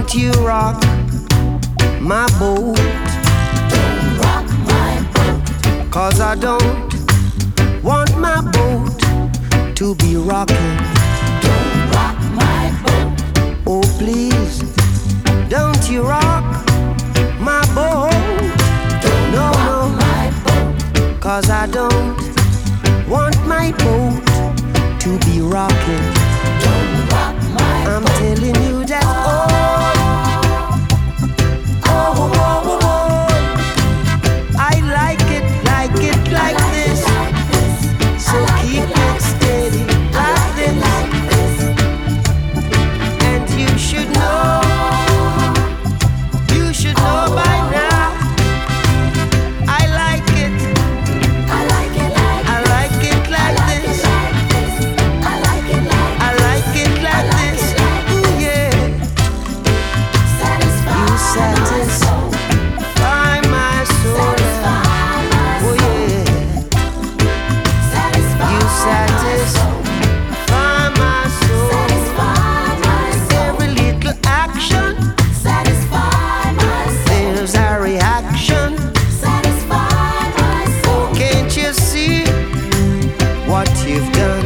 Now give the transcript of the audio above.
Don't you rock my boat. Don't rock my boat. 'Cause I don't want my boat to be rocking. Don't rock my boat. Oh please, don't you rock my boat. Don't No, rock no, my boat. 'cause I don't want my boat to be rocking. Don't rock my I'm boat. telling you that I like it like this. So keep it steady like this. And you should know by now. I like it like this. I like it like this. Ooh yeah. You satisfy my soul. Oh yeah. You satisfy my soul. Every little action, there's a reaction. Oh, can't you see what you've done?